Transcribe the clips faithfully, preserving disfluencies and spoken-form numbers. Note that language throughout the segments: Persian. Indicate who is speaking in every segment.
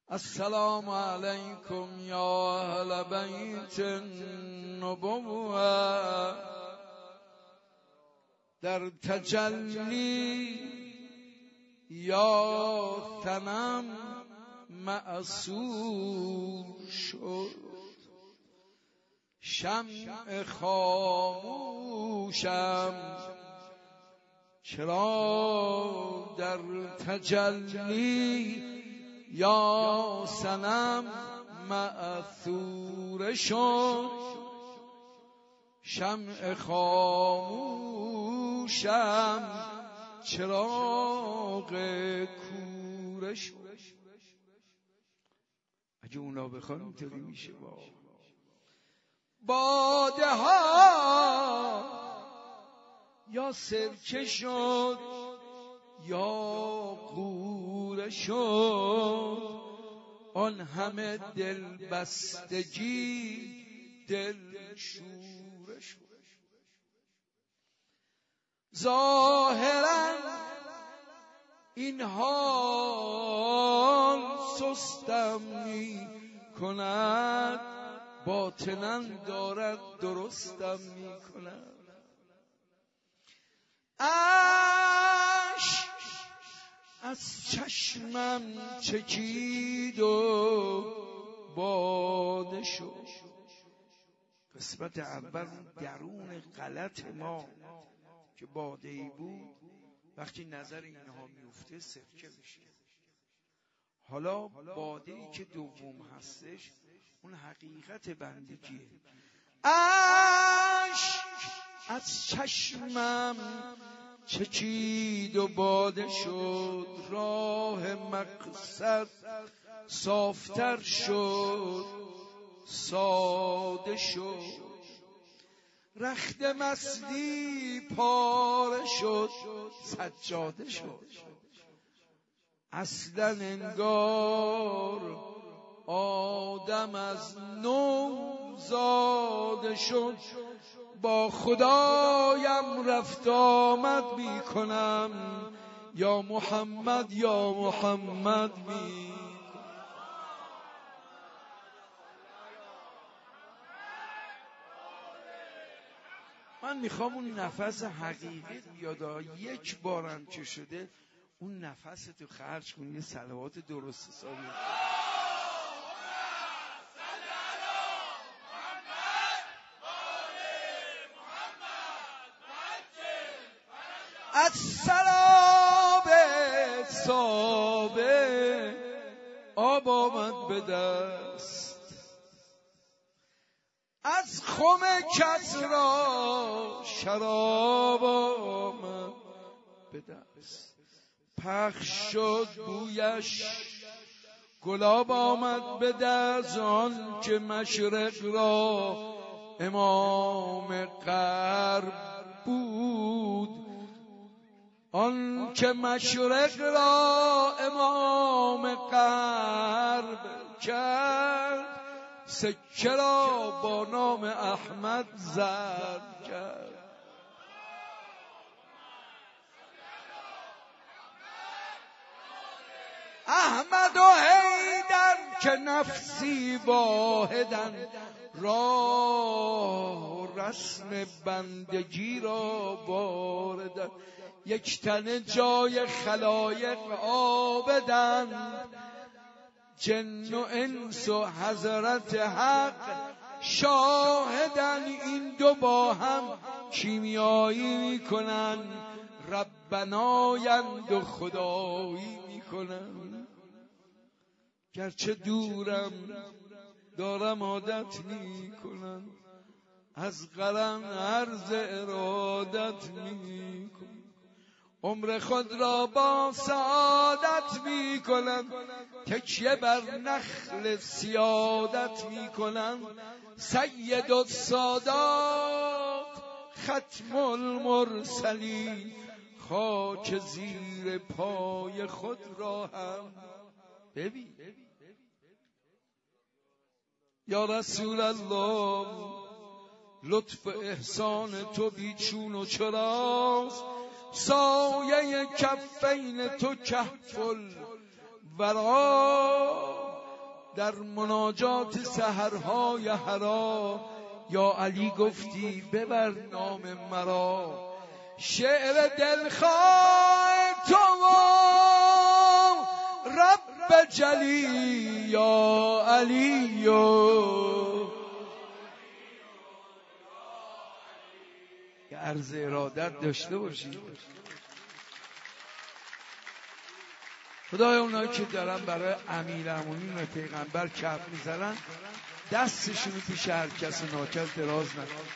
Speaker 1: السلام علیکم یا اهل بیت النبوة. در تجلی یا صنم معصور شد، شمع خاموشم چرا در تجلی یا صنم معصور شد، شمع خاموشم چراغ کوره شد. اگه اونا بخوان اینطوری میشه. با باده ها یا سرکه شد یا قوره شد، آن همه دل بستگی دل شوره شد. ظاهرا این حال سستم می کند، باطنا دارد درستم می کند. اشک از چشمم چکید و باده شد. قسمت اول درون غلط ما که باده ای بود، وقتی نظر اینها میفته سرکه میشه. حالا باده ای که دوم هستش اون حقیقت بندگیه. اشک از چشمم چکید و باده شد، راه مقصد صافتر شد ساده شد. رخت مستی پاره شد سجاده شد. اصلا انگار آدم از نو زاده شد. با خدایم رفت آمد می کنم، یا محمد یا محمد می کنم. من میخوام اون نفس حقیقی بیاد، یک بارم که شده اون نفس تو خرج کنی، یه صلوات درست حسابی. از سراب سابه آب آمد به دست، از خم کس را شراب آمد به دست. پخش شد بویش گلاب آمد به دست، آن که مشرق را امام غرب بود، آن که مشرق را امام غرب کرد، سکه را با نام احمد زرد کرد. احمد و حیدر که نفسی واحدن، راه و رسم بندگی را واردن. یک تن جای خلایق عابدن، جن و انس و حضرت حق شاهدن. این دو با هم کیمیایی میکنن، ربنایند و خدایی میکنن. گرچه دورم دارم عادت میکنن، از قرن عرض ارادت میکنن. عمر خود را با سعادت می کنند، تکیه بر نخل سیادت می کنند. سید السادات ختم المرسلین، خاک زیر پای خود را هم ببین. یا رسول الله، لطف احسان تو بیچون و چراست، سایه کفین تو کهف الورا در مناجات سحرهای حرا یا علی گفتی ببر نام مرا. شعر دلخواه تو رب جلی یا علی یه عرض ارادت داشته باشید. خدای اونایی که دارن برای امیرالمومنین و پیغمبر کف میزنن دستشونو پیش هر کس ناکس دراز نکن.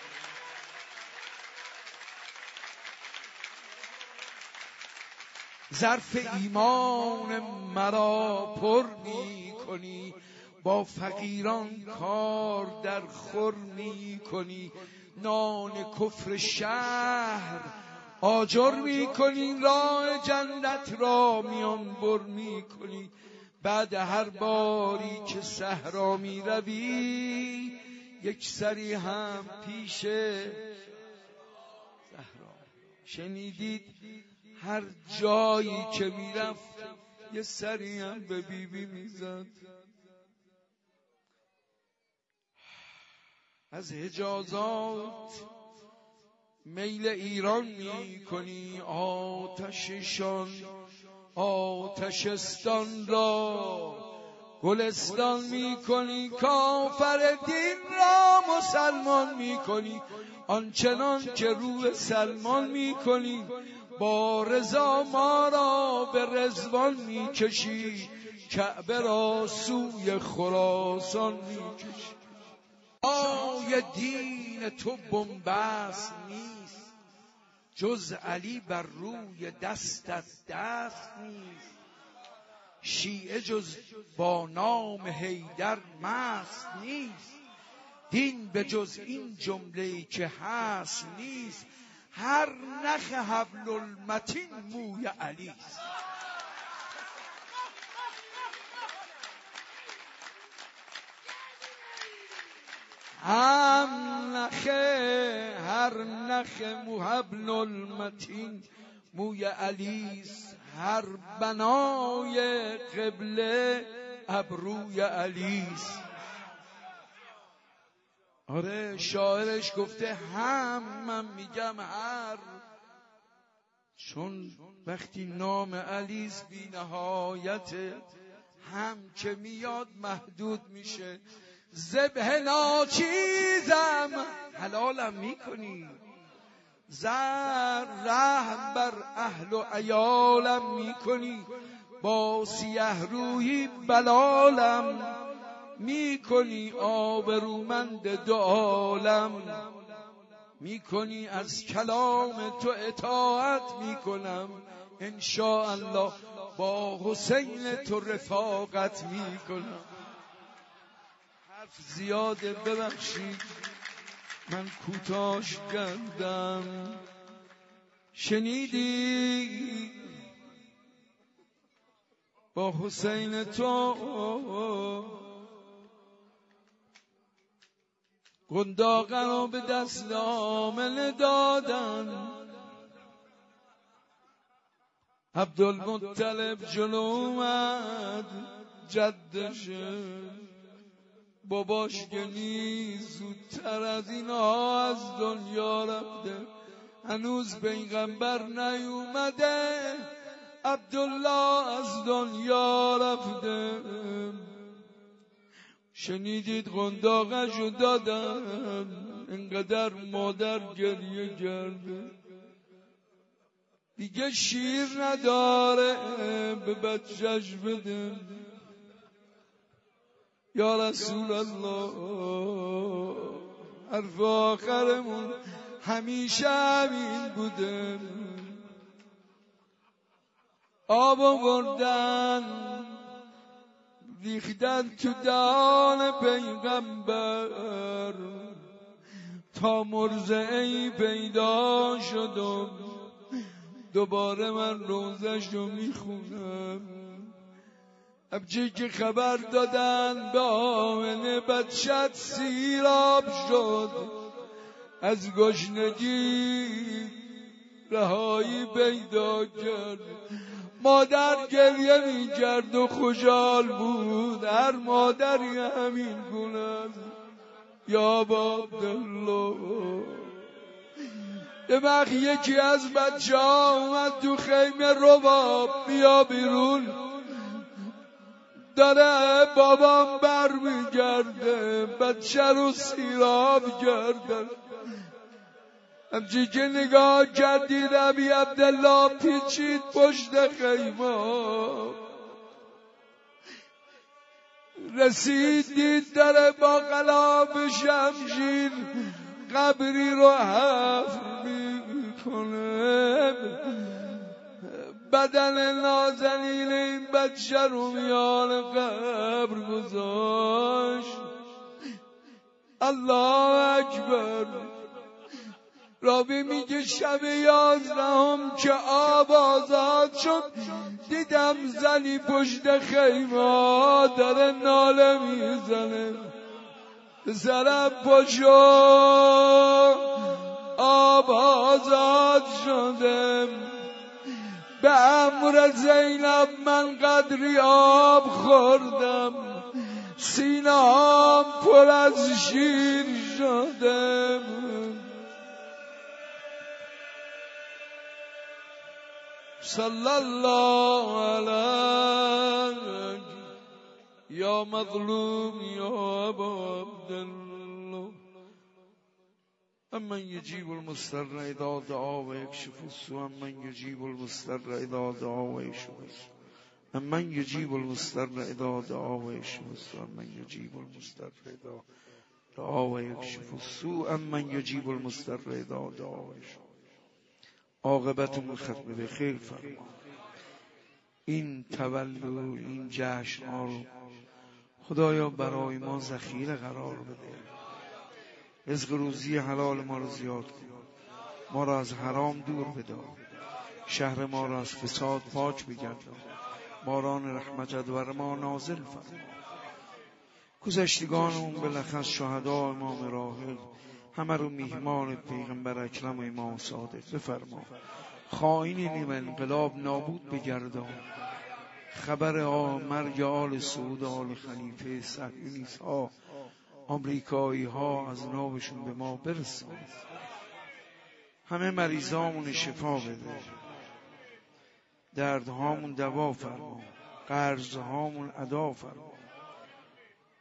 Speaker 1: ظرف ایمان مرا پر می کنی، با فقیران کار در خور می کنی، نان کفر شهر آجر می کنی، راه جنت را میان بر می کنی. بعد هر باری که صحرا می روی یک سری هم پیش صحرا. شنیدید هر جایی که میرفت یه سری هم به بیبی میزد. از حجازات میل ایران میکنی، آتششان آتشستان را گلستان میکنی، کافر دین را مسلمان میکنی، آنچنان که روح سلمان میکنی، با رضا ما را به رضوان میکشی، کعبه را سوی خراسان میکشی. آیه دین تو بنبست نیست، جز علی بر روی دستت دست نیست. شیعه جز با نام حیدر مست نیست، دین به جز این جمله که هست نیست. هر نخ حبل المتین موی علی است. هم نخ هر نخ حبل المتین موی علی است، هر بنای قبله ابروی علی است. آره شاعرش گفته هم، من میگم هر، چون وقتی نام علی بی نهایت هم که میاد محدود میشه. ذبح ناچیزم حلالم میکنی، زر رحم بر اهل و عیالم میکنی، با سیه رویی بلالم میکنی، آبرومند دو عالم میکنی، از کلام تو اطاعت میکنم، انشاءالله با حسین تو رفاقت میکنم. حرف زیاده ببخشید من کوتاش کردم. شنیدی با حسین تو قنداقه رو به دست آمنه دادن، عبدالمطلب جلو اومد جدش، باباش گنی زودتر از اینا از دنیا رفته، هنوز پیغمبر نیومده، عبدالله از دنیا رفته. شنیدید قنداقشو دادن، انقدر مادر گریه کرده، دیگه شیر نداره به بچهش بده. یا رسول الله حرف آخرمون همیشه همین بوده. آب آوردن ریختن تو دهان پیغمبر، تا مرضعی پیدا شدم دوباره من روزش رو میخونم. ابجی که خبر دادن به آمنه بچت سیراب شد، از گشنگی رهایی پیدا کرد، مادر گریه می‌کرد و خوشحال بود، هر مادری همین گونه یا عبدالله. یه وقت یکی از بچه ها اومد تو خیمه، رباب بیا بیرون، داره بابام بر میگرده، بچه رو سیراب کردن. همچی که نگاه کردی ربی عبدالله پیچید پشت خیمه، رسید دید داره با غلاف شمشیر قبری رو حفر میکنه، بدن نازنین این بچه رو میان قبر گذاشت. الله اکبر. راوی میگه شب یازدهم که آب آزاد شد، دیدم زنی پشت خیمه داره ناله میزنه، پسرم پاشو آب آزاد شده، به امر زینب من قدری آب خوردم، سینه هام پر از شیر شده. صلی الله علیک یا مظلوم یا ابا عبدالله. امن یجیب المضطر اذا دعا و یکشف السوء، امن یجیب المضطر اذا دعا و یکشف السوء، امن یجیب المضطر اذا دعا و یکشف السوء، امن یجیب المضطر اذا دعا و یکشف السوء، امن یجیب المضطر اذا دعا و یکشف. عاقبتمون ختم به خیر فرما. این تولد این جشن ها رو خدایا برای ما ذخیره قرار بده، رزق روزی حلال ما رو زیاد کن، ما را از حرام دور بدار، شهر ما را از فساد پاک بگردان، باران رحمت بر ما نازل فرما. گذشتگانمون بالاخص شهدا امام راحل همه رو میهمان پیغمبر اکرم و امام صادق بفرما. خائنین انقلاب نابود بگردان، خبر مرگ آل سعود آل خلیفه صهیونیست ها آمریکایی ها از نابشون به ما برسان، همه مریضامون شفا بده، دردهامون دوا فرما، قرضهامون ادا فرما.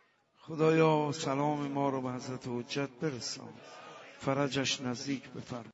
Speaker 1: خدایا سلام ما رو به حضرت حجت برسان، فرجش نزدیک بفرما.